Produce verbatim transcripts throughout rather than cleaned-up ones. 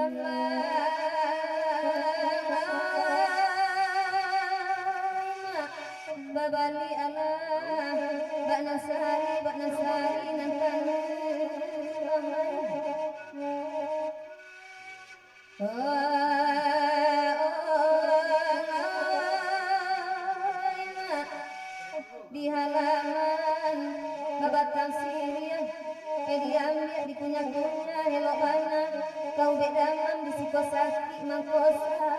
babali ala bak nasari bak nasari nantan di halaman babatang siriah eh diambil di kunyah-kunyah helok bana kau bedamam di sikosaki mangkosa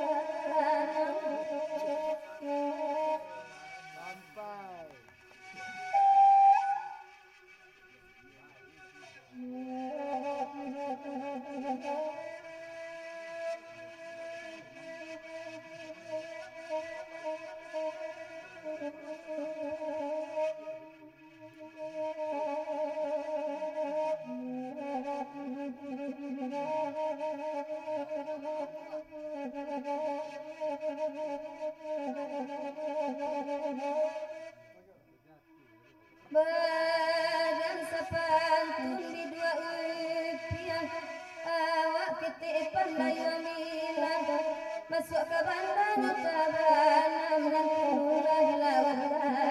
badan sepantun di dua upiah awak ketik pandai amilan masuk ke bandar tabanam dan turah lawan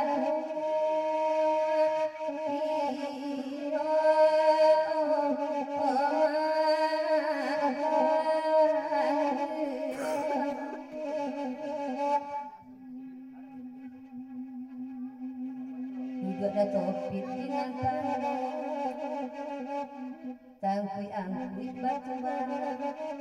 topit dengan tangkui angkui batu bara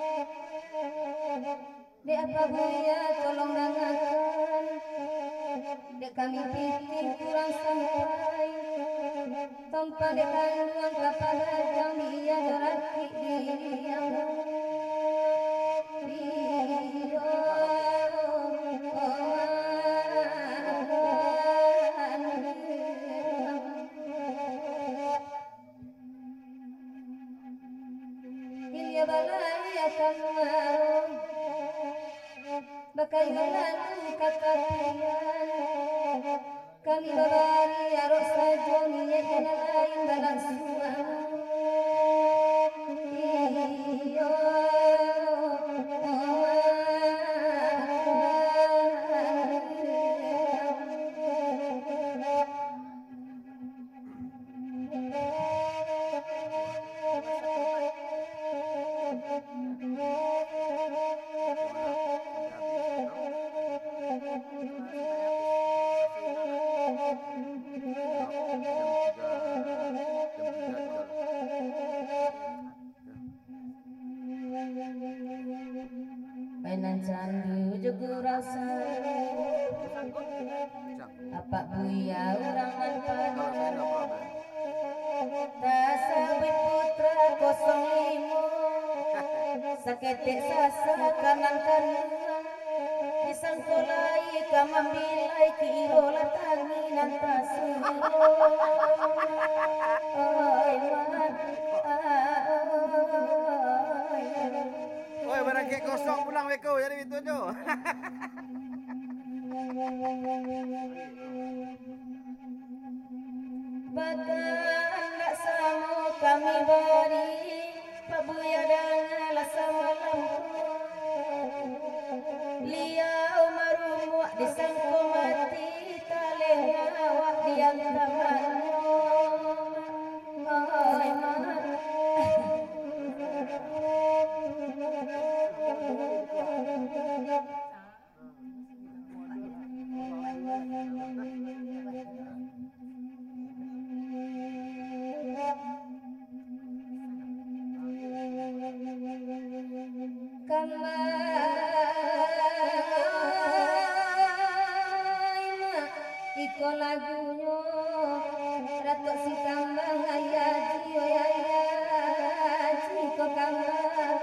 de apa buya tolong dengarkan de kami pitih kurang sampai tompa de kandungan kapal kami ya doraki diri yang bakai lalu kakapian kami babari arok sajoni yang lain balang suang iyo mainan candu juga rasa apa buya orang manfaat tasawit putra kosong limo saketek sasa kanan kanan disangkolai kamambilai kiro latangi nantasu oi man oi barang kek kosong pulang weko jadi itu jo Badan tak sama kami beri Pak Buya dan semalam Liau marumuak disangko mati Taleh awak diam taman Oi man iko lagunya Ratu si kambang ayaji oh ayaji iko kambang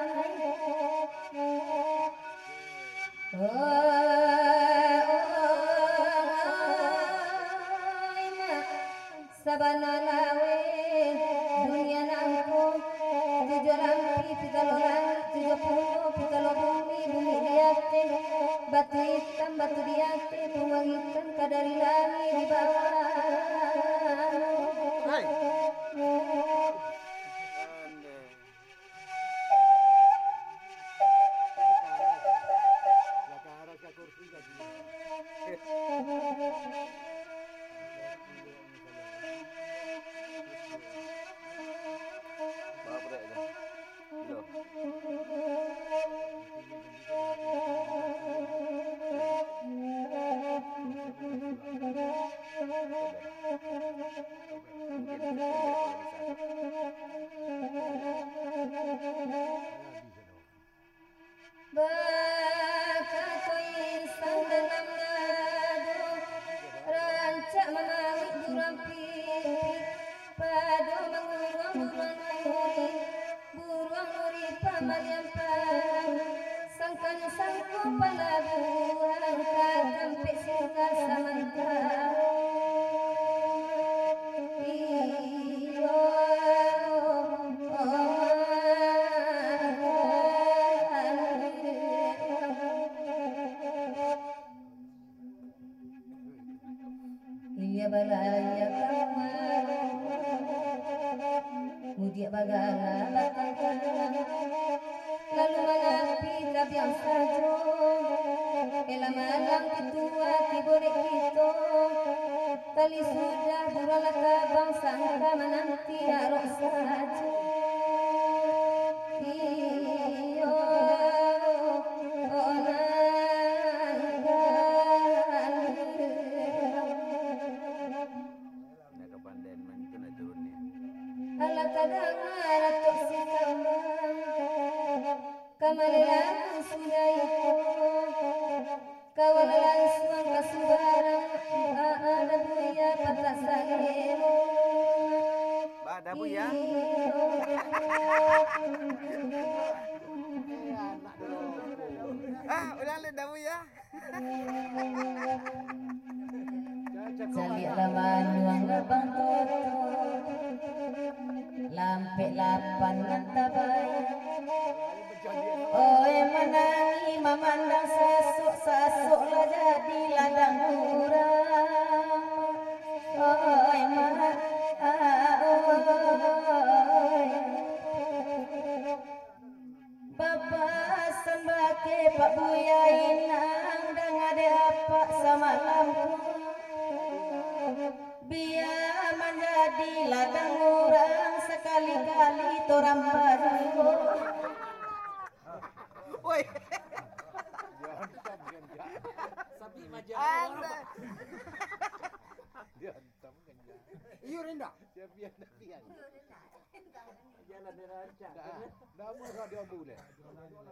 oh sabana lawe dunia nangku tujuh lampi tiga lolang tujuh puluh tiga bumi bumi diate batu hitam batu diate buang hitam kadari langit di bawah hai Bakatoy sandalam ngadu rancak menawi durampi padu menguruang buruang nuri buruang nuri pamaryampang sangkan sangku palabuhan katampe singkar samantara iyo Iya balaya kamar Mudia bagala batang lalu menapi tabiang sajo Ela malam ketua kibore kito Tali sudah buralaka bangsa angka menanti arok sajo Iyo Ala kadang aratok si kambang Kamalelang sudah itu Kawalan suang kasubarang Ada buaya patasagero Ba, ada bu ya? Ah, ulang le dah bu ya. Jali laman luang labang toto Lampe lapan nantabay Oy manangi mamandang sasuk-sasuk lah jadi ladang urang Oy ma oy Bapasan bake Pak Buya inang dang ada apa samalamku Biar menjadi ladang orang sekali-kali torang baru. Woi. Sapi majalah. Anda. Dia hantam kan ya. Iyo rendah. Dia pian dah pian. Jalan dirancang. Dah mau dia boleh.